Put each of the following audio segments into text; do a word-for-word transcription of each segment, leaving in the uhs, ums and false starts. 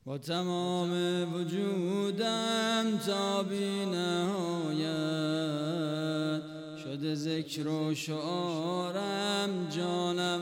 با تمام وجودم تا بی نهایت شده ذکر و شعارم، جانم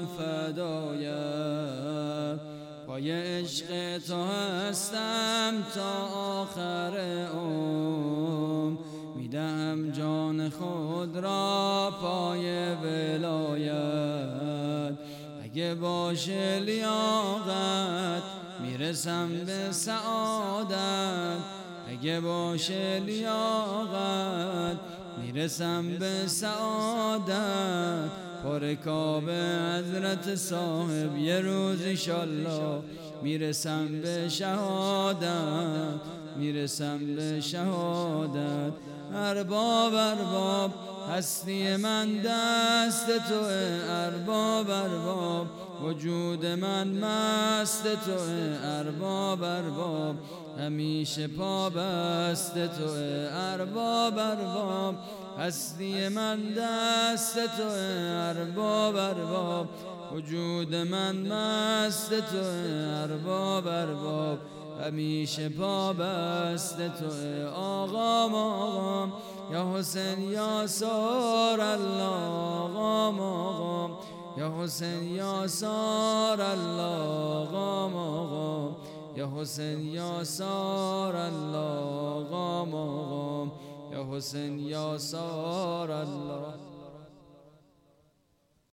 فدایت. پای عشق تو هستم تا آخر عمر، میدهم جان خود را پای ولایت. اگه باشه لیاقت میرسم به سعادت، اگه باشه لیاقت میرسم به سعادت. پر کعبه حضرت صاحب یه روز انشالله میرسم به شهادت، میرسم به شهادت. ارباب ارباب هستی من دست توه، ارباب ارباب وجود من مست توه، ارباب ارباب همیشه پا بست توه، ارباب ارباب هستی من دست توه، ارباب ارباب وجود من مست توه، ارباب ارباب همیشه پا بست توه. آقام آقام یا حسین یا سار الله، آقام آقام یا حسین یا سار الله، آقام آقام یا حسین یا سار الله، آقام آقام یا حسین یا سار الله.